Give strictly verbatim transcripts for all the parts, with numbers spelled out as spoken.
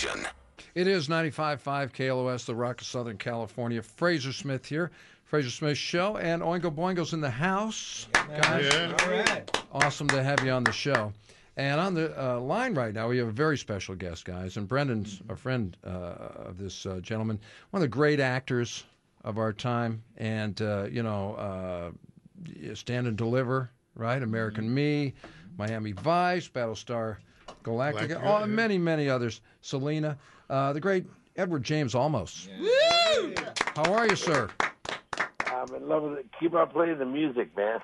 station. It is ninety-five point five K L O S, the Rock of Southern California. Fraser Smith here. Fraser Smith Show, and Oingo Boingo's in the house. Guys, Yeah. All right. awesome to have you on the show. And on the uh, line right now, we have a very special guest, guys. And Brendan's a friend uh, of this uh, gentleman, one of the great actors of our time. And, uh, you know, uh, Stand and Deliver, right? American Mm-hmm. Me, Miami Vice, Battlestar Galactica, Galactica, oh, yeah. many, many others. Selena, uh, the great Edward James Olmos. Woo! How are you, sir? I'm in love with it. Keep on playing the music, man.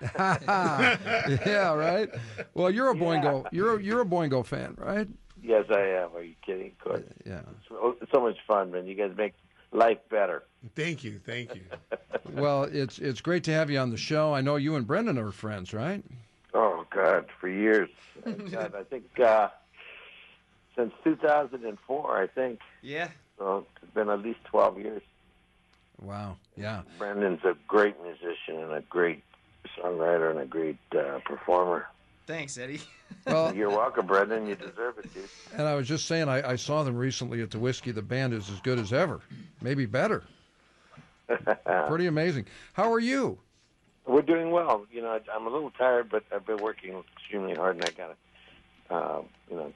Yeah, right. Well, you're a Boingo. You're a, you're a Boingo fan, right? Yes, I am. Are you kidding? Of course. Yeah. It's, it's so much fun, man. You guys make life better. Thank you, thank you. Well, it's it's great to have you on the show. I know you and Brendan are friends, right? Oh, God, for years. God, I think uh, since two thousand four, I think. Yeah. So it's been at least twelve years. Wow. Yeah. Brendan's a great musician and a great songwriter and a great uh, performer. Thanks, Eddie. Well, You're welcome, Brendan. You deserve it, dude. and I was just saying, I, I saw them recently at the Whiskey. The band is as good as ever, maybe better. Pretty amazing. How are you? We're doing well. You know, I- I'm a little tired, but I've been working extremely hard, and I got to, uh, you know,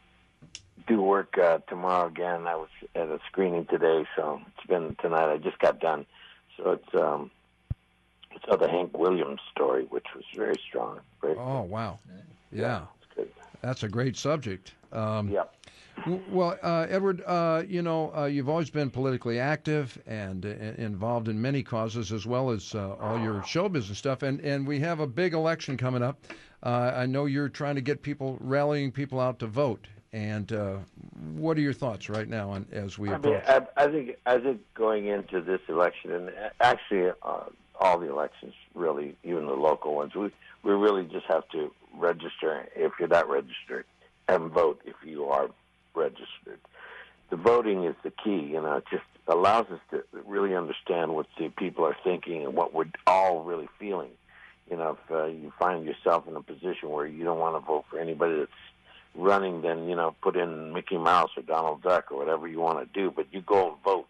do work uh, tomorrow again. I was at a screening today, so it's been tonight. I just got done. So it's um, it's uh, the Hank Williams story, which was very strong. Very, Oh, wow. Yeah, it's good. that's a great subject. Um, Yeah. W- Well, uh, Edward, uh, you know, uh, you've always been politically active and uh, involved in many causes, as well as uh, all your show business stuff. And, and we have a big election coming up. Uh, I know you're trying to get people, rallying people out to vote. And uh, what are your thoughts right now on, as we I mean, approach? I, I think I think going into this election, and actually uh, all the elections, really, even the local ones, we we really just have to register if you're not registered, and vote if you are registered. The voting is the key. You know, it just allows us to really understand what the people are thinking and what we're all really feeling. You know, if uh, you find yourself in a position where you don't want to vote for anybody that's running, then, you know, put in Mickey Mouse or Donald Duck or whatever you want to do, but you go and vote.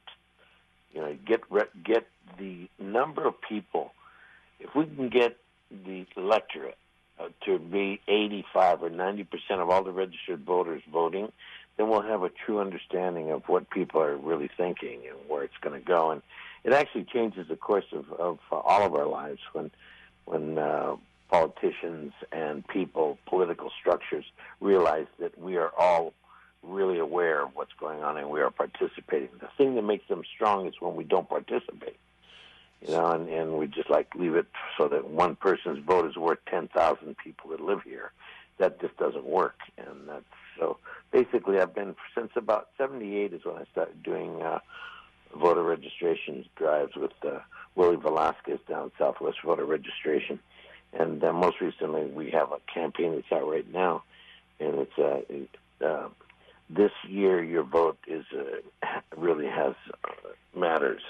You know, get re- get the number of people. If we can get the electorate uh, to be eighty-five or ninety percent of all the registered voters voting, then we'll have a true understanding of what people are really thinking and where it's going to go. And it actually changes the course of, of uh, all of our lives when when uh, politicians and people, political structures, realize that we are all really aware of what's going on and we are participating. The thing that makes them strong is when we don't participate, you know, and, and we just like leave it so that one person's vote is worth ten thousand people that live here. That just doesn't work. And that's so basically I've been, since about seventy-eight is when I started doing uh, voter registration drives with uh, Willie Velasquez down Southwest Voter Registration. And uh, most recently, we have a campaign that's out right now, and it's uh, it, uh, this year your vote is uh, really has uh, matters.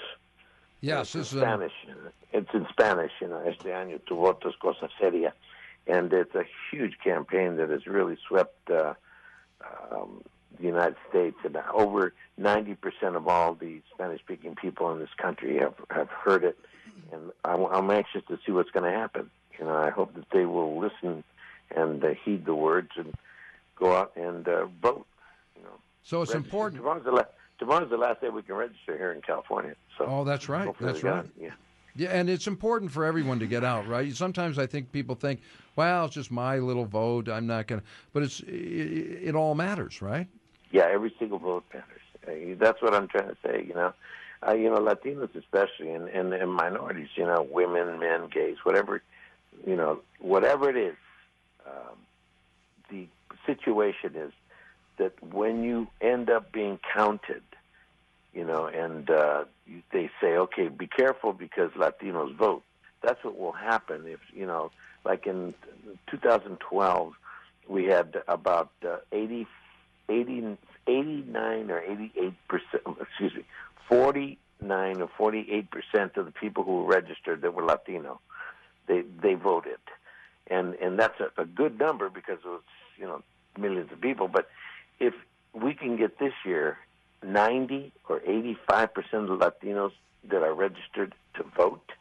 Yes, it's this in is a, Spanish. It's in Spanish. You know, este año tu voto es cosa seria, and it's a huge campaign that has really swept uh, um, the United States, and over ninety percent of all the Spanish-speaking people in this country have have heard it, and I'm, I'm anxious to see what's going to happen. You know, I hope that they will listen and uh, heed the words and go out and uh, vote. You know, so it's register. important. Tomorrow's the, la- tomorrow's the last day we can register here in California. So Oh, that's right. hopefully That's we got right. it. Yeah. Yeah, and it's important for everyone to get out, right? Sometimes I think people think, well, it's just my little vote. I'm not going to, but it's it, it all matters, right? Yeah, every single vote matters. Uh, that's what I'm trying to say, you know. Uh, you know, Latinos especially, and, and, and minorities, you know, women, men, gays, whatever, you know, whatever it is, um, the situation is that when you end up being counted, you know, and uh, you, they say, okay, be careful because Latinos vote. That's what will happen if, you know, like in two thousand twelve, we had about uh, eighty, eighty, eighty-nine or eighty-eight percent, excuse me, forty-nine or forty-eight percent of the people who were registered that were Latino, they they voted. And and that's a, a good number because it was, you know, millions of people. But if we can get this year ninety or eighty-five percent of the Latinos that are registered to vote,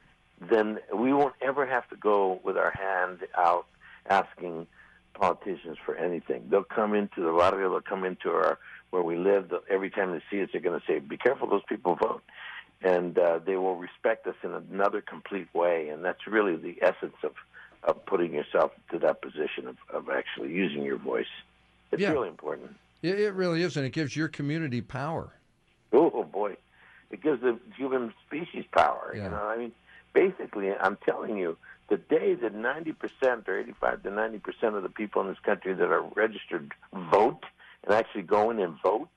then we won't ever have to go with our hand out asking politicians for anything. They'll come into the barrio, they'll come into our where we live. They'll, every time they see us, they're going to say, "Be careful, those people vote," and uh, they will respect us in another complete way. And that's really the essence of, of putting yourself to that position of, of actually using your voice. It's Yeah. really important. It, it really is, and it gives your community power. Oh boy, it gives the human species power. Yeah. You know, I mean, basically, I'm telling you, the day that ninety percent or eighty-five to ninety percent of the people in this country that are registered vote and actually go in and vote,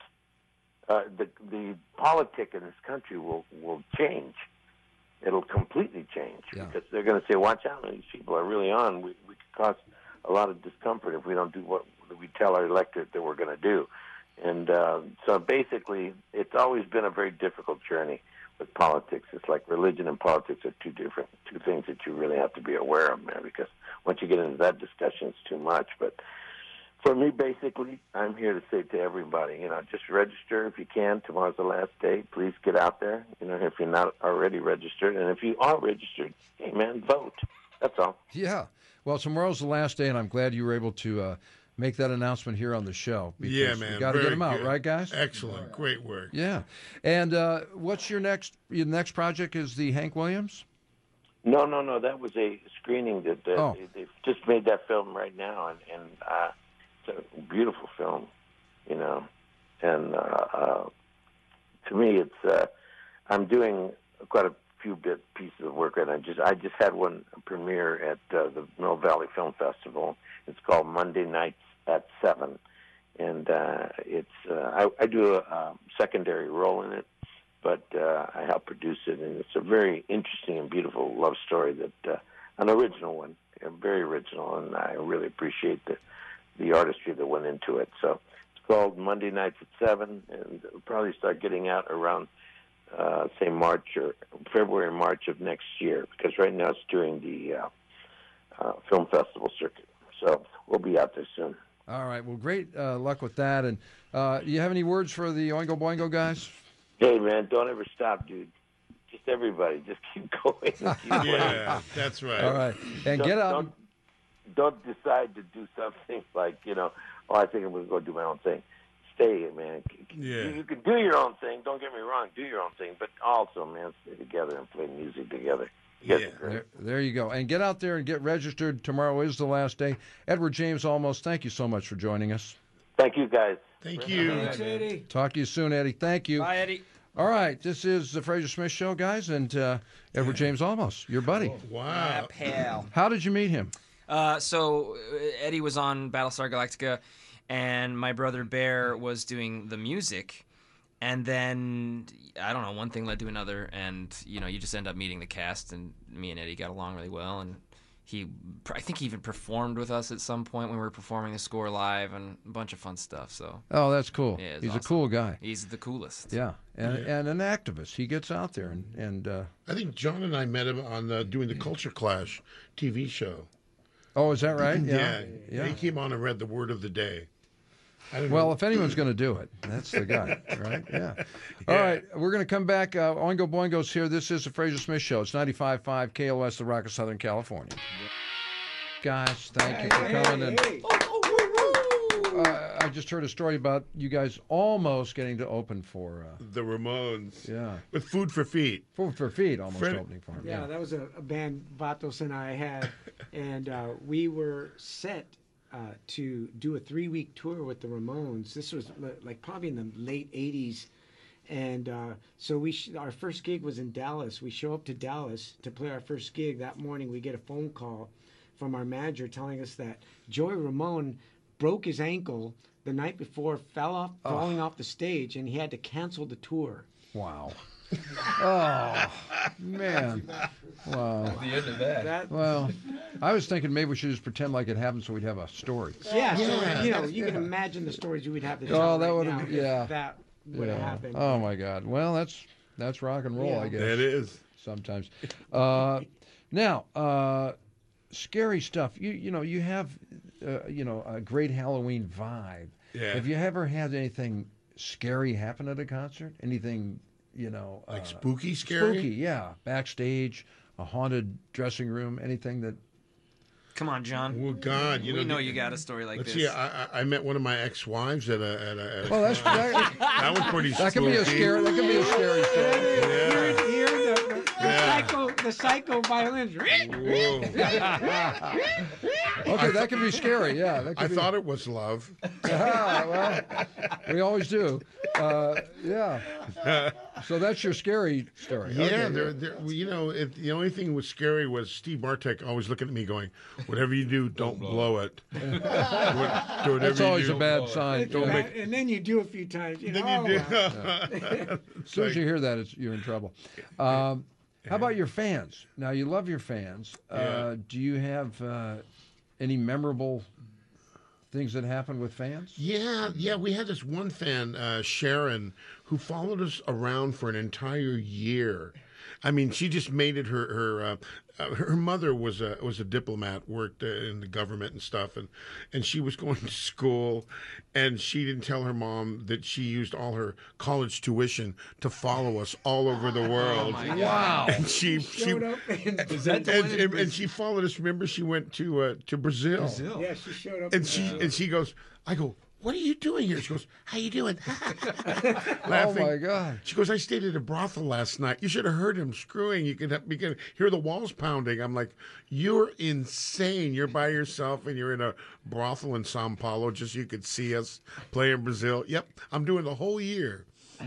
uh, the the politic in this country will will change. It'll completely change Yeah. because they're going to say, "Watch out, these people are really on. We we could cause a lot of discomfort if we don't do what we tell our electorate that we're going to do." And uh, so basically, it's always been a very difficult journey with politics. It's like religion and politics are two different, two things that you really have to be aware of, man, because once you get into that discussion, it's too much. But for me, basically, I'm here to say to everybody, you know, just register if you can. Tomorrow's the last day. Please get out there, you know, if you're not already registered. And if you are registered, hey, man, vote. That's all. Yeah. Well, tomorrow's the last day, and I'm glad you were able to uh, make that announcement here on the show. Because Yeah, man. we got to get very them out, good. right, guys? Excellent. Great work. Yeah. And uh, what's your next your next project? Is the Hank Williams? No, no, no. That was a screening that uh, Oh. they, they've just made that film right now, and, and uh, it's a beautiful film, you know. And uh, uh, to me, it's uh, I'm doing quite a few bit pieces of work right now. Just I just had one premiere at uh, the Mill Valley Film Festival. It's called Monday Nights at Seven, and uh, it's uh, I, I do a, a secondary role in it. But uh, I help produce it, and it's a very interesting and beautiful love story that uh, an original one, uh, very original, and I really appreciate the the artistry that went into it. So it's called Monday Nights at Seven, and it'll probably start getting out around uh, say March or February, March of next year, because right now it's during the uh, uh, film festival circuit. So we'll be out there soon. All right. Well, great uh, luck with that. And uh, do you have any words for the Oingo Boingo guys? Hey, man, don't ever stop, dude. Just everybody, just keep going. And keep playing. Yeah, that's right. All right. And Don't, get out. Don't, don't decide to do something like, you know, oh, I think I'm going to go do my own thing. Stay, man. Yeah. You, you can do your own thing. Don't get me wrong. Do your own thing. But also, man, stay together and play music together. You guys Yeah. are great. There, there you go. And get out there and get registered. Tomorrow is the last day. Edward James Olmos, thank you so much for joining us. Thank you, guys. Thank you. Thanks, Eddie. Talk to you soon, Eddie. Thank you. Bye, Eddie. All right. This is the Fraser Smith Show, guys, and uh, Edward James Olmos, your buddy. Wow. Pal. How did you meet him? Uh, so uh, Eddie was on Battlestar Galactica, and my brother Bear was doing the music, and then I don't know, one thing led to another, and you know, you just end up meeting the cast, and me and Eddie got along really well, and he, I think he even performed with us at some point when we were performing the score live, and a bunch of fun stuff. So Oh, that's cool. Yeah, it's He's awesome. a cool guy. he's the coolest. Yeah, and Yeah. and an activist. He gets out there and and uh, I think John and I met him on the, doing the Culture Clash T V show. oh, is that right? Yeah. yeah. He came on and read the word of the day. I don't Well, know. if anyone's going to do it, that's the guy, right? Yeah. All Yeah. right, we're going to come back. Uh, Oingo Boingo's here. This is the Fraser Smith Show. It's ninety-five point five K L S, the Rock of Southern California. Guys, thank you for coming. And uh, I just heard a story about you guys almost getting to open for, uh, the Ramones. yeah, With Food for Feet. for for feet, almost Fred- opening for him. Yeah, that was a, a band Vatos and I had, and uh, we were set uh, to do a three-week tour with the Ramones. This was li- like probably in the late eighties, and uh, so we sh- our first gig was in Dallas. We show up to Dallas to play our first gig. That morning, we get a phone call from our manager telling us that Joey Ramone broke his ankle the night before, fell off, falling off the stage, and he had to cancel the tour. Wow. Oh man. Wow. The end of that. That Well, I was thinking maybe we should just pretend like it happened so we'd have a story. Yeah, so Yeah. you know, you can imagine the stories you would have to Oh, tell that right would've now been- if yeah. that would have happened. Oh my God. Well, that's that's rock and roll, Yeah. I guess. That is. Sometimes. Uh, now, uh, scary stuff. You you know you have uh, you know a great Halloween vibe. Yeah. Have you ever had anything scary happen at a concert? Anything, you know, Like uh, spooky, scary? spooky? Yeah, backstage, a haunted dressing room, anything that. Come on, John. Well, God, you we know, know the- you got a story like Let's this. see. I, I I met one of my ex-wives at a at a. At a Well, that's that, that was pretty. that could be a spooky. scary. That could be a scary story. Here, Yeah. here the, the, the Yeah. psycho, the psycho violins. Whoa. Okay, that could be scary. Yeah, that could I be. thought it was love. Ah, well, we always do. Uh, yeah. So that's your scary story. Yeah, Okay. they're, they're, well, you know, it, the only thing was scary was Steve Bartek always looking at me going, whatever you do, don't blow it. What- do whatever That's you always do. a bad sign. It's Yeah. bad, and then you do a few times. You know, Then you do. oh, well. As soon as you hear that, it's, you're in trouble. Um, how about your fans? Now, you love your fans. Uh, Yeah. do you have uh, any memorable things that happen with fans? Yeah, yeah, we had this one fan, uh, Sharon, who followed us around for an entire year. I mean, she just made it her her uh, uh, her mother was a was a diplomat, worked uh, in the government and stuff, and and she was going to school, and she didn't tell her mom that she used all her college tuition to follow us all over the world. Wow. And she she Showed up and, and, and, and she followed us. Remember, she went to uh, to Brazil. yeah, she showed up. And she and she goes, I go, what are you doing here? She goes, how you doing? Laughing. Oh, my God. She goes, I stayed at a brothel last night. You should have heard him screwing. You could, you could hear the walls pounding. I'm like, you're insane. You're by yourself and you're in a brothel in Sao Paulo just so you could see us play in Brazil. Yep, I'm doing the whole year.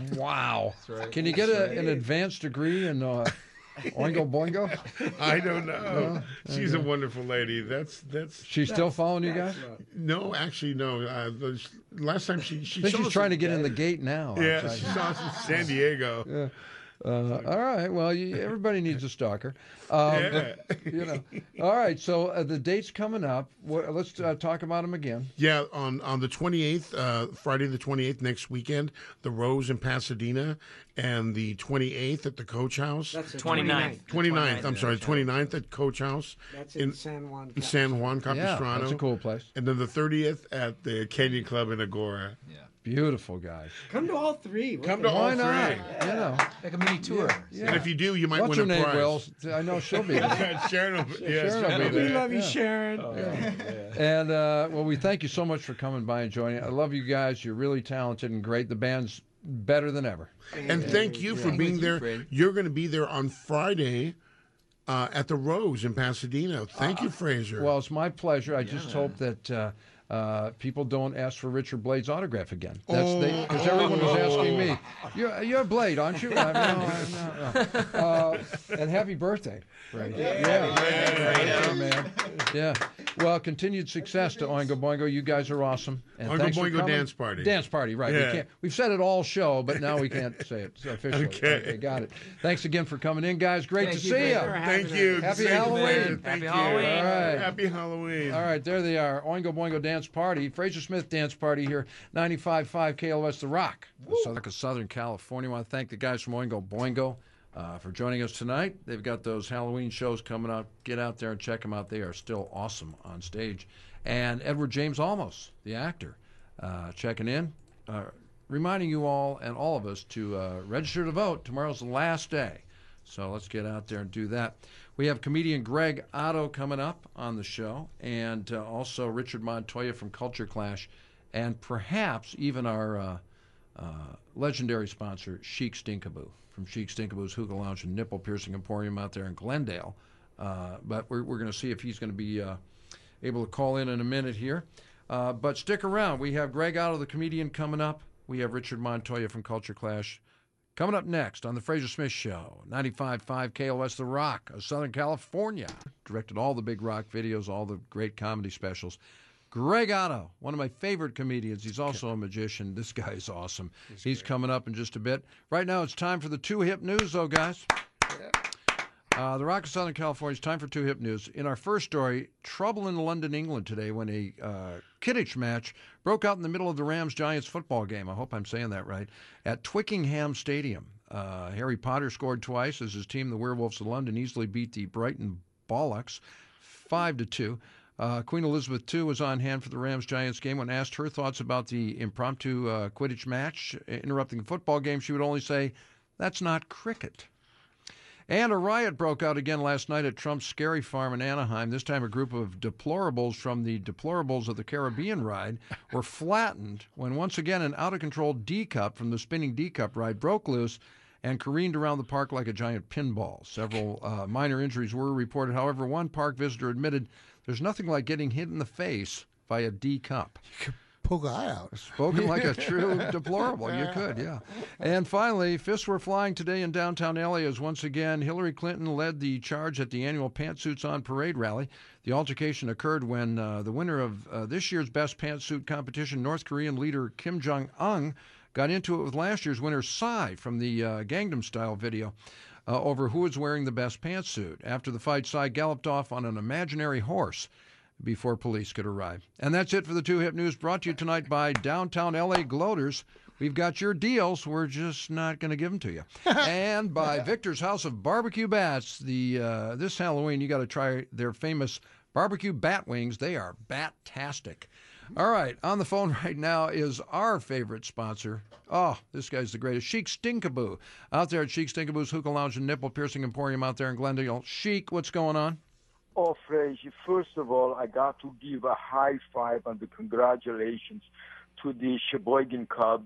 Wow. Can you get a, an advanced degree in uh, Oingo Boingo? I don't know. She's a wonderful lady. That's that's She's still following you guys? no, actually no. Uh, the last time she she I think saw she's us- trying to get in the gate now. Yeah, outside. she saw us in San Diego. Uh, all right. Well, you, everybody needs a stalker. Um, Yeah. You know. All right. So uh, the date's coming up. Wha- Let's uh, talk about them again. Yeah, on, on the twenty-eighth, uh, Friday the twenty-eighth, next weekend, the Rose in Pasadena, and the twenty-eighth at the Coach House. That's the twenty-ninth. twenty-ninth, I'm yeah. sorry, twenty-ninth at Coach House That's in, San Juan. in San Juan Yeah, Capistrano. that's a cool place. And then the thirtieth at the Canyon Club in Agora. Beautiful guys. Come to all three. What Come the to hell? all Why not? three. You know. Like a mini tour. Yeah. And if you do, you might What's her win a name, prize. Will? I know she'll be there. Sharon will, yeah, Sharon will Sharon be will We be there. love you, Yeah. Sharon. And uh, well, we thank you so much for coming by and joining. I love you guys. You're really talented and great. The band's better than ever. And thank you for being there. You're going to be there on Friday uh, at the Rose in Pasadena. Thank you, Fraser. Well, it's my pleasure. I just hope that uh, uh, people don't ask for Richard Blade's autograph again. That's because everyone was asking me, "You're, you're Blade, aren't you?" I, no, I'm not, no. Uh, and happy birthday, Brady. Yeah, yeah, yeah, man. Yeah. Well, continued success to Oingo Boingo. You guys are awesome. And Oingo thanks for Boingo coming. Dance Party. Dance party, right? Yeah. We can't, we've said it all show, but now we can't say it officially. Okay. Got it. Thanks again for coming in, guys. Great Thank to you, see Fraser. you. Thank you. Happy Thank you, Halloween. Fraser. Thank Happy you. Halloween. All right. Happy Halloween. All right, there they are. Oingo Boingo Dance Party. Fraser Smith Dance Party here, ninety-five point five K L O S The Rock, Southern, Southern California. I want to thank the guys from Oingo Boingo uh, for joining us tonight. They've got those Halloween shows coming up. Get out there and check them out. They are still awesome on stage. And Edward James Olmos, the actor, uh, checking in, uh, reminding you all and all of us to uh, register to vote. Tomorrow's the last day. So let's get out there and do that. We have comedian Greg Otto coming up on the show, and uh, also Richard Montoya from Culture Clash, and perhaps even our uh, uh, legendary sponsor, Chic Stinkaboo, from Chic Stinkaboo's Hookah Lounge and Nipple Piercing Emporium out there in Glendale. Uh, but we're, we're going to see if he's going to be uh, able to call in in a minute here. Uh, but stick around. We have Greg Otto, the comedian, coming up. We have Richard Montoya from Culture Clash. Coming up next on The Fraser Smith Show, ninety-five point five K L O S The Rock of Southern California. Directed all the big rock videos, all the great comedy specials. Greg Otto, one of my favorite comedians. He's also a magician. This guy is awesome. He's, He's coming up in just a bit. Right now, it's time for the Two Hip News, though, guys. Uh, the Rock of Southern California, it's time for Two Hip News. In our first story, trouble in London, England today when a uh, Kidditch match broke out in the middle of the Rams-Giants football game. I hope I'm saying that right. At Twickenham Stadium. Uh, Harry Potter scored twice as his team, the Werewolves of London, easily beat the Brighton Bollocks five to two. Uh, Queen Elizabeth the Second was on hand for the Rams-Giants game. When asked her thoughts about the impromptu uh, Quidditch match interrupting the football game, she would only say, "That's not cricket." And a riot broke out again last night at Trump's Scary Farm in Anaheim. This time a group of deplorables from the Deplorables of the Caribbean ride were flattened when once again an out-of-control D-Cup from the spinning D-Cup ride broke loose and careened around the park like a giant pinball. Several uh, minor injuries were reported. However, one park visitor admitted there's nothing like getting hit in the face by a D-Cup. Poke an eye out. Spoken like a true deplorable. You could, yeah. And finally, fists were flying today in downtown L A as once again Hillary Clinton led the charge at the annual Pantsuits on Parade rally. The altercation occurred when uh, the winner of uh, this year's Best Pantsuit competition, North Korean leader Kim Jong-un, got into it with last year's winner Psy from the uh, Gangnam Style video uh, over who was wearing the best pantsuit. After the fight, Psy galloped off on an imaginary horse before police could arrive. And that's it for the Two Hip News, brought to you tonight by Downtown L A Gloaters. We've got your deals. We're just not going to give them to you. And by Victor's House of Barbecue Bats. The uh, this Halloween, you got to try their famous barbecue bat wings. They are bat-tastic. All right, on the phone right now is our favorite sponsor. Oh, this guy's the greatest. Chic Stinkaboo. Out there at Chic Stinkaboo's Hookah Lounge and Nipple Piercing Emporium out there in Glendale. Chic, what's going on? Oh, Frazier, first of all, I got to give a high five and the congratulations to the Sheboygan Cubs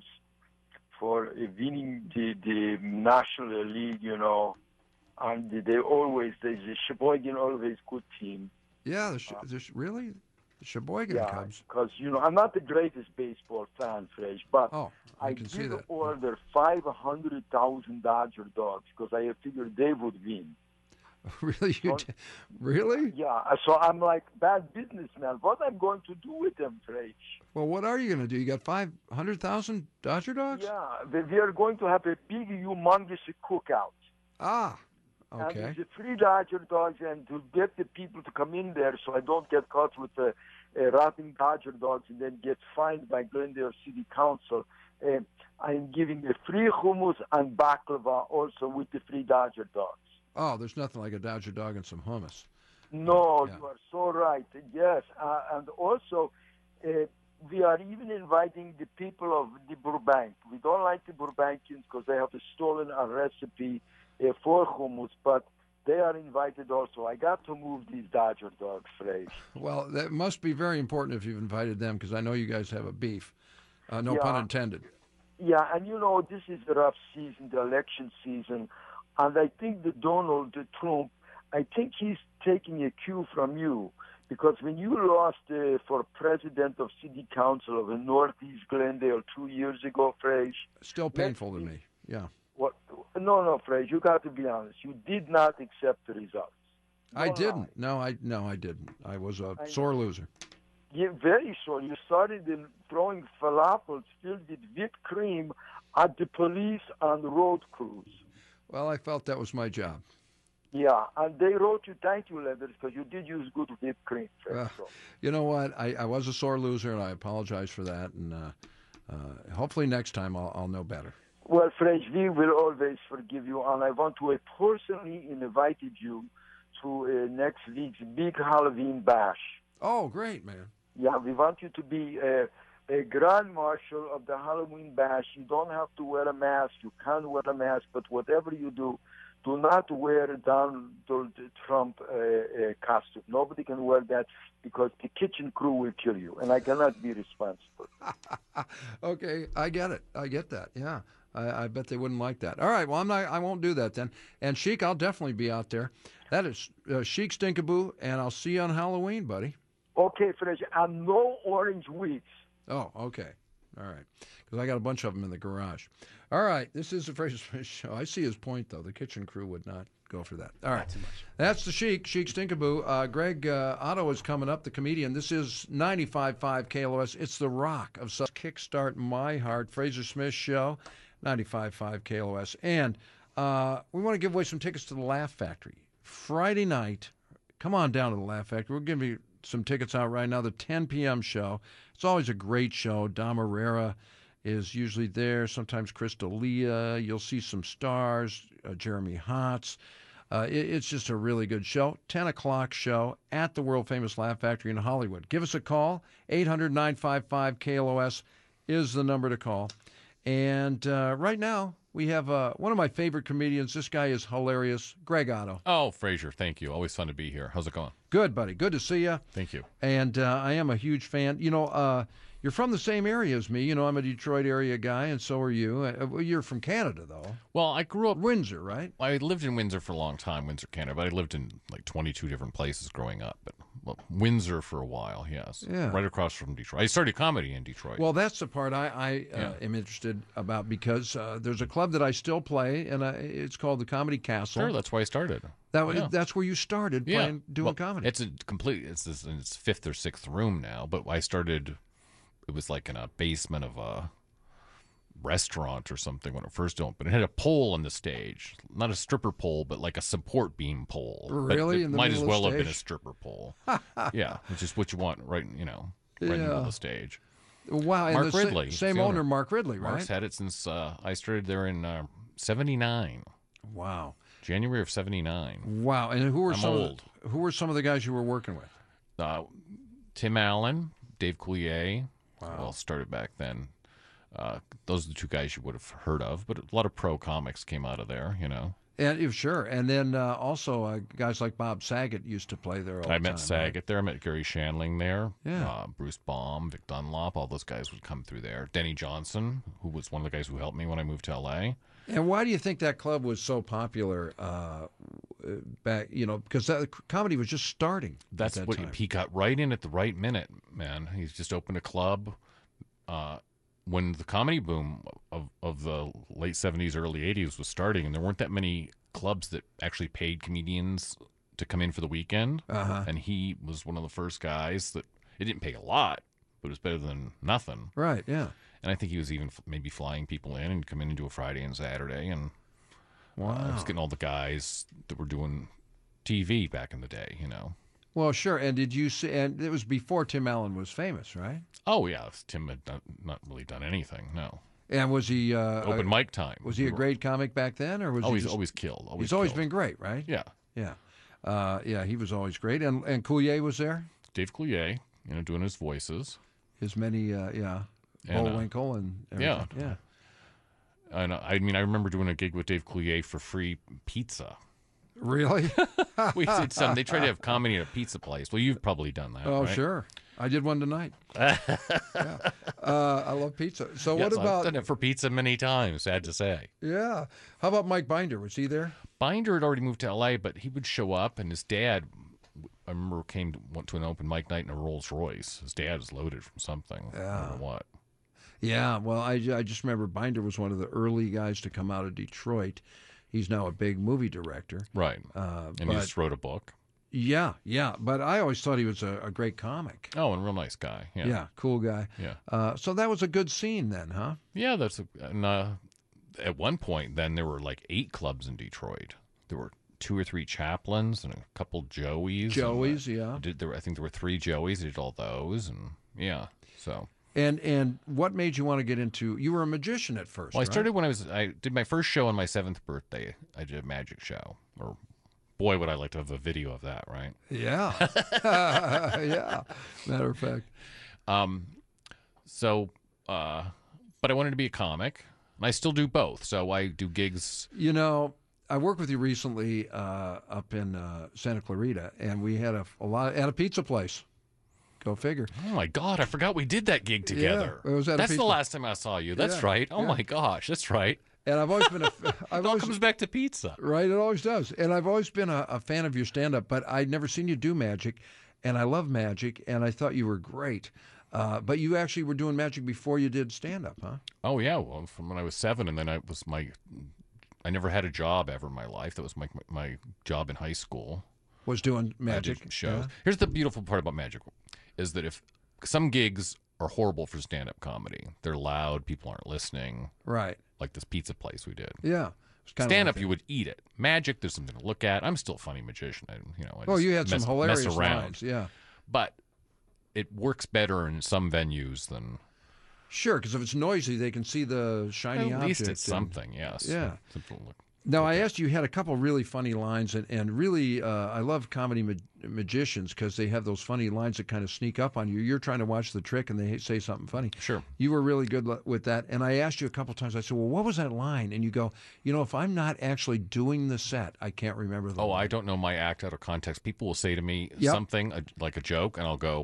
for winning the, the National League, you know. And they always, the Sheboygan always good team. Yeah, the, the, really? The Sheboygan yeah, Cubs? because, you know, I'm not the greatest baseball fan, Frazier, but oh, I, I can see did that. order five hundred thousand Dodger dogs because I figured they would win. Really? You did? Really? Yeah. So I'm like, bad businessman. What I'm going to do with them, Frage? Well, what are you going to do? You got five hundred thousand Dodger dogs? Yeah. We we are going to have a big, humongous cookout. Ah, okay. And it's a free Dodger dogs, and to get the people to come in there so I don't get caught with the uh, rotting Dodger dogs and then get fined by Glendale City Council. Uh, I'm giving a free hummus and baklava also with the free Dodger dogs. Oh, there's nothing like a Dodger dog and some hummus. No, Yeah. you are so right. Yes, uh, and also uh, we are even inviting the people of the Burbank. We don't like the Burbankians because they have stolen our recipe uh, for hummus, but they are invited also. I got to move these Dodger dogs, Frage. Well, that must be very important if you've invited them, because I know you guys have a beef. Uh, no Yeah. pun intended. Yeah, and you know, this is a rough season, the election season. And I think that Donald Trump, I think he's taking a cue from you. Because when you lost uh, for president of city council of Northeast Glendale two years ago, Frage. Still painful to me. Yeah. What? No, no, Frage, you got to be honest. You did not accept the results. I No lie. didn't. No, I no, I didn't. I was a I sore loser. Yeah, very sure. You started in throwing falafels filled with whipped cream at the police on road crews. Well, I felt that was my job. Yeah, and they wrote you thank you letters because you did use good whipped cream. Fred, Uh, so. You know what? I, I was a sore loser, and I apologize for that. And uh, uh, hopefully next time I'll, I'll know better. Well, Fred, we will always forgive you, and I want to uh, personally invite you to uh, next week's big Halloween bash. Oh, great, man. Yeah, we want you to be uh, a grand marshal of the Halloween bash. You don't have to wear a mask. You can wear a mask, but whatever you do, do not wear a Donald Trump uh, uh, costume. Nobody can wear that because the kitchen crew will kill you, and I cannot be responsible. Okay, I get it. I get that. Yeah, I, I bet they wouldn't like that. All right, well, I'm not. I won't do that then. And Chic, I'll definitely be out there. That is uh, Chic Stinkaboo, and I'll see you on Halloween, buddy. Okay, Fred, and no orange weeks. Oh, okay. All right. Because I got a bunch of them in the garage. All right. This is the Fraser Smith Show. I see his point, though. The kitchen crew would not go for that. All right. That's the Chic, Chic Stinkaboo. Uh, Greg uh, Otto is coming up, the comedian. This is ninety-five point five K L O S. It's the rock of South Kickstart My Heart. Fraser Smith Show, ninety-five point five K L O S. And uh, we want to give away some tickets to the Laugh Factory. Friday night, come on down to the Laugh Factory. We'll give you some tickets out right now, the ten p.m. show. It's always a great show. Dom Herrera is usually there, sometimes Chris D'Elia. You'll see some stars, uh, Jeremy Hotz. Uh, it, it's just a really good show. ten o'clock show at the world-famous Laugh Factory in Hollywood. Give us a call. eight hundred, nine five five, K L O S is the number to call. And uh, right now, we have uh, one of my favorite comedians. This guy is hilarious. Greg Otto. Oh, Frazier, thank you. Always fun to be here. How's it going? Good, buddy. Good to see you. Thank you. And uh, I am a huge fan. You know, uh, you're from the same area as me. You know, I'm a Detroit area guy, and so are you. Uh, well, you're from Canada, though. Well, I grew up... Windsor, right? I lived in Windsor for a long time, Windsor, Canada, but I lived in like twenty-two different places growing up. But well, Windsor for a while, yes. Yeah. Right across from Detroit. I started comedy in Detroit. Well, that's the part I, I uh, Yeah. am interested about because uh, there's a club that I still play, and I, it's called the Comedy Castle. Sure, that's why I started. That was, yeah. That's where you started playing, doing Well, comedy. It's a complete. It's this, in its fifth or sixth room now, but I started. It was like in a basement of a restaurant or something when it first opened. It had a pole on the stage, not a stripper pole, but like a support beam pole. But Really? it In the might middle as of well the have been a stage? stripper pole. Yeah, which is what you want, right? You know, right in the middle Yeah. of the stage. Wow, and Mark the sa- Ridley, same the owner, owner. Mark Ridley, right? Mark's had it since uh, I started there in uh, seventy-nine, Wow, January of seventy-nine. wow. And who were I'm some? old. Of the, who were some of the guys you were working with? Uh, Tim Allen, Dave Coulier. Wow. Well, started back then. Uh, those are the two guys you would have heard of, but a lot of pro comics came out of there, you know. And yeah, sure, and then uh, also uh, guys like Bob Saget used to play there all I the met time. Saget right? there. I met Gary Shandling there. Yeah. Uh, Bruce Baum, Vic Dunlop, all those guys would come through there. Denny Johnson, who was one of the guys who helped me when I moved to L A. And why do you think that club was so popular uh, back? You know, because that comedy was just starting. That's at that what time. he got right in at the right minute, man. He's just opened a club. Uh, when the comedy boom of, of the late seventies, early eighties was starting, and there weren't that many clubs that actually paid comedians to come in for the weekend. Uh-huh. And he was one of the first guys that it didn't pay a lot, but it was better than nothing. Right? Yeah. And I think he was even f- maybe flying people in and come in and do a Friday and Saturday. And Wow. uh, I was getting all the guys that were doing T V back in the day, you know. Well, sure. And did you see? And it was before Tim Allen was famous, right? Oh, yeah. Tim had done, not really done anything, no. And was he uh, Open a, mic time. Was he a great comic back then, or was Always, he just, always killed. Always he's always killed. been great, right? Yeah. Yeah. Uh, yeah, he was always great. And and Coulier was there. Dave Coulier, you know, doing his voices. His many, uh, yeah, And, uh, Bullwinkle and yeah. everything. yeah. And uh, I mean, I remember doing a gig with Dave Coulier for free pizza. Really? We did some. They tried to have comedy at a pizza place. Well, you've probably done that. Oh, right? sure. I did one tonight. yeah. uh, I love pizza. So Yes, what about? I've done it for pizza many times, sad to say. Yeah. How about Mike Binder? Was he there? Binder had already moved to L A, but he would show up, and his dad, I remember, came to, went to an open mic night in a Rolls Royce. His dad is loaded from something. I Yeah. don't know what. Yeah. Well, I, I just remember Binder was one of the early guys to come out of Detroit. He's now a big movie director. Right. Uh, and but, he just wrote a book. yeah, yeah. But I always thought he was a, a great comic. Oh, and a real nice guy. Yeah. Yeah, cool guy. Yeah. Uh, so that was a good scene then, huh? Yeah, that's a, and, uh, at one point then there were like eight clubs in Detroit. There were two or three Chaplins and a couple Joeys. Joey's, and, uh, yeah. Did there? I think there were three Joeys. I did all those, and yeah. So And and what made you want to get into? You were a magician at first. well, I right? started when I was. I did my first show on my seventh birthday. I did a magic show. Or boy, would I like to have a video of that, right? Yeah. yeah. Matter of fact. Um, so, uh, but I wanted to be a comic, and I still do both. So I do gigs. You know, I worked with you recently uh, up in uh, Santa Clarita, and we had a, a lot at a pizza place. Go figure. Oh my God, I forgot we did that gig together. it was at a that's pizza- the last time I saw you. That's Yeah, right. Oh yeah. my gosh, that's right. And I've always been a. I've It all always, comes back to pizza. right, it always does. And I've always been a, a fan of your stand-up, but I'd never seen you do magic, and I love magic, and I thought you were great. Uh, but you actually were doing magic before you did stand-up, huh? Oh yeah, well, from when I was seven, and then I was my. I never had a job ever in my life. That was my my job in high school. Was doing I magic did shows. yeah. Here's the beautiful part about magic, is that if some gigs are horrible for stand-up comedy, they're loud, people aren't listening. Right. Like this pizza place we did. Yeah. It's kind Stand of up, you would eat it. Magic, there's something to look at. I'm still a funny magician. I, you know, I Oh, just you had mess, some hilarious mess around. lines. Yeah. But it works better in some venues than Sure, because if it's noisy, they can see the shiny at object. least it's and- something. Yes. Yeah. Simple look. Now, I asked you, you had a couple really funny lines, and, and really, uh, I love comedy ma- magicians because they have those funny lines that kind of sneak up on you. You're trying to watch the trick, and they say something funny. Sure. You were really good l- with that. And I asked you a couple times, I said, well, what was that line? And you go, you know, if I'm not actually doing the set, I can't remember the Oh, line. I don't know my act out of context. People will say to me Yep. something a, like a joke, and I'll go,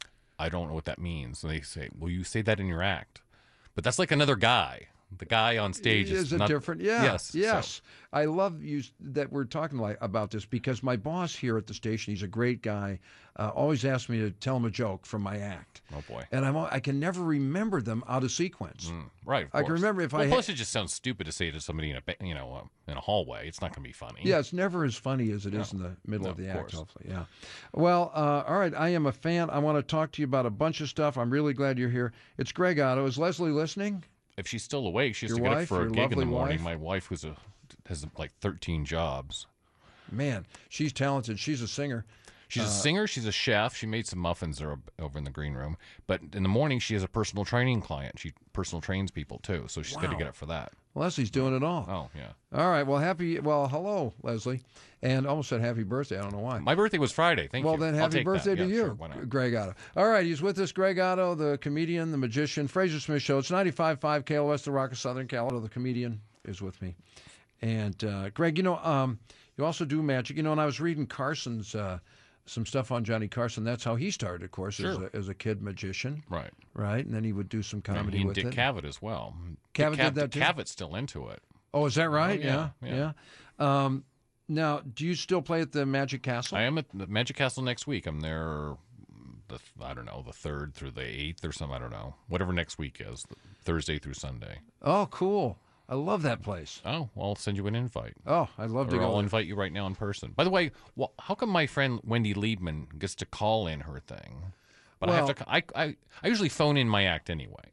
I don't know what that means. And they say, well, you say that in your act. But that's like another guy. The guy on stage is, is it not different? Yeah. Yes. Yes. so- I love you that we're talking like about this because my boss here at the station, he's a great guy, uh, always asks me to tell him a joke from my act. Oh boy. And I'm, I can never remember them out of sequence. Mm, right. Of I can course. remember if well, I plus had- it just sounds stupid to say to somebody in a ba- you know uh, in a hallway. It's not going to be funny. Yeah, it's never as funny as it is No. in the middle No, of the of act, course. hopefully. Yeah. Well, uh, all right. I am a fan. I want to talk to you about a bunch of stuff. I'm really glad you're here. It's Greg Otto. Is Leslie listening? If she's still awake, she has Your to get wife, up for your a gig in the lovely morning. wife? My wife who's a has like thirteen jobs. Man, she's talented. She's a singer. She's a singer. She's a chef. She made some muffins there over in the green room. But in the morning, she has a personal training client. She personal trains people too, so she's got to Wow. get up for that. Leslie's doing it all. Oh yeah. All right. Well, happy. Well, hello, Leslie, and almost said happy birthday. I don't know why. My birthday was Friday. Thank well, you. then I'll happy take birthday that. to Yeah, you, sure, why not? Greg Otto. All right, he's with us, Greg Otto, the comedian, the magician, Fraser Smith Show. It's ninety-five point five K L O S, the Rock of Southern California. The comedian is with me, and uh, Greg, you know, um, you also do magic. You know, and I was reading Carson's. Uh, some stuff on Johnny Carson. That's how he started, of course, as, Sure. a, as a kid magician, Right. right? And then he would do some And comedy he and with Dick it. Cavett as well. Cavett Dick did that too? Cavett, Cavett's still into it. Oh, is that right? Oh, yeah, yeah, yeah. yeah. Um, now, do you still play at the Magic Castle? I am at the Magic Castle next week. I'm there. The I don't know the third through the eighth or something. I don't know. Whatever next week is, Thursday through Sunday. Oh, cool. I love that place. Oh, well, I'll send you an invite. Oh, I'd love to Or go. I'll there. invite you right now in person. By the way, well, how come my friend Wendy Liebman gets to call in her thing? But I have to. I, I I usually phone in my act anyway.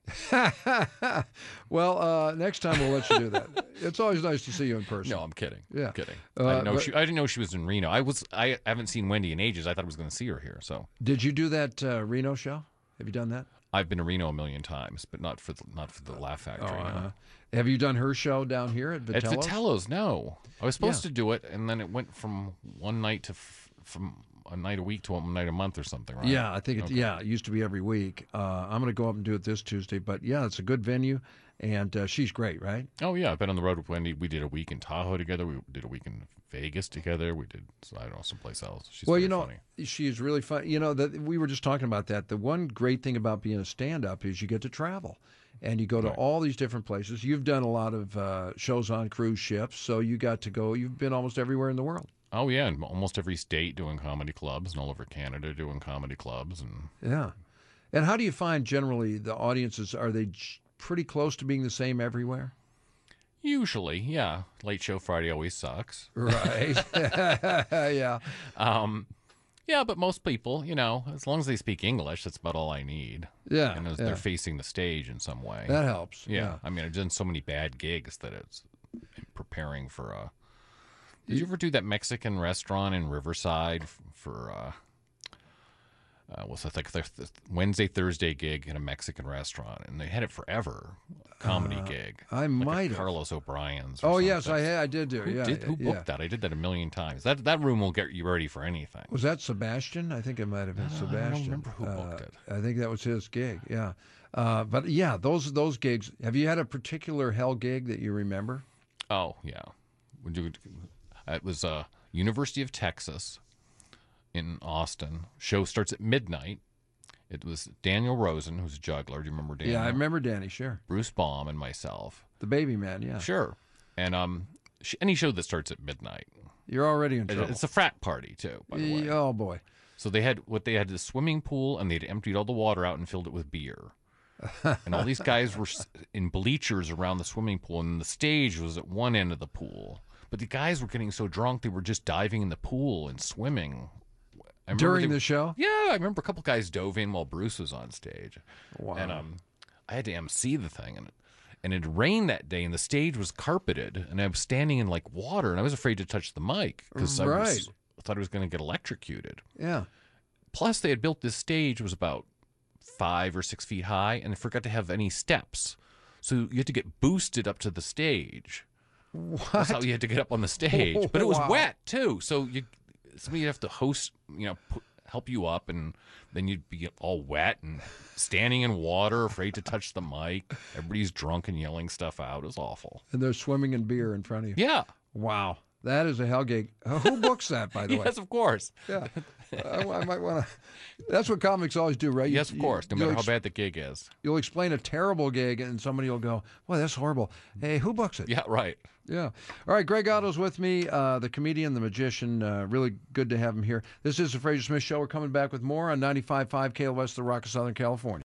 Well, uh, next time we'll let you do that. It's always nice to see you in person. No, I'm kidding. Yeah. I'm kidding. Uh, I didn't know but- she. I didn't know she was in Reno. I was. I haven't seen Wendy in ages. I thought I was going to see her here. So Did you do that uh, Reno show? Have you done that? I've been to Reno a million times, but not for the, not for the Laugh Factory. no. uh-huh. Have you done her show down here at At Vitello's? Vitello's, no. I was supposed Yeah. to do it, and then it went from one night to f- from a night a week to one night a month or something, right? Yeah, I think it. Okay. Yeah, it used to be every week. Uh, I'm going to go up and do it this Tuesday. But yeah, it's a good venue, and uh, she's great, right? Oh yeah, I've been on the road with Wendy. We did a week in Tahoe together. We did a week in Vegas together. We did I don't know someplace else. She's well, very you know, funny. she's really fun. You know that we were just talking about that. The one great thing about being a stand-up is you get to travel, and you go to Right. all these different places. You've done a lot of uh, shows on cruise ships, so you got to go. You've been almost everywhere in the world. Oh yeah, in almost every state doing comedy clubs, and all over Canada doing comedy clubs, and Yeah. And how do you find generally the audiences? Are they j- pretty close to being the same everywhere? usually, yeah, late show Friday always sucks. Right. Yeah. Um, yeah, but most people, you know, as long as they speak English, that's about all I need. Yeah. And as yeah. they're facing the stage in some way. That helps. yeah. Yeah. I mean, I've done so many bad gigs that it's preparing for a. Did you ever do that Mexican restaurant in Riverside f- for uh, uh what's that like the, the Wednesday Thursday gig in a Mexican restaurant, and they had it forever, a comedy Uh, gig. I like might at have. Carlos O'Brien's. Or Oh yes, something. I had, I did do. Who yeah. did who yeah. booked that? I did that a million times. That that room will get you ready for anything. Was that Sebastian? I think it might have been I don't Sebastian. remember who booked Uh, it. I think that was his gig. Yeah. Uh, but yeah, those those gigs. Have you had a particular hell gig that you remember? Oh yeah, we do. It was uh, University of Texas in Austin. Show starts at midnight. It was Daniel Rosen, who's a juggler. Do you remember Daniel? Yeah, I remember Danny. Sure, Bruce Baum and myself. the baby man. Yeah, Sure. And um, sh- any show that starts at midnight. you're already in It- trouble. It's a frat party too, by the way. Oh boy. So they had what they had the swimming pool, and they'd emptied all the water out and filled it with beer. And all these guys were s- in bleachers around the swimming pool, and the stage was at one end of the pool. But the guys were getting so drunk they were just diving in the pool and swimming. I remember During they- the show. Yeah, I remember a couple guys dove in while Bruce was on stage. Wow. And um, I had to M C the thing, and and it rained that day, and the stage was carpeted, and I was standing in like water, and I was afraid to touch the mic because I, Right. was, I thought I was going to get electrocuted. Yeah. Plus, they had built this stage, it was about five or six feet high, and they forgot to have any steps. So you had to get boosted up to the stage. What? That's how you had to get up on the stage. But it was Wow. wet too, so you somebody have to host, you know, put, help you up, and then you'd be all wet and standing in water, afraid to touch the mic. Everybody's drunk and yelling stuff out. It was awful. And they're swimming in beer in front of you. Yeah. Wow. That is a hell gig. Uh, who books that, by the way? Yes, of course. Yeah. I, I might want to. That's what comics always do, right? You- Yes, of you- course. No you'll matter how ex- bad the gig is. You'll explain a terrible gig, and somebody will go, "Well, that's horrible." Hey, who books it? Yeah, right. Yeah. All right, Greg Otto's with me, uh, the comedian, the magician. Uh, really good to have him here. This is the Fraser Smith Show. We're coming back with more on ninety-five point five K L W S, the Rock of Southern California.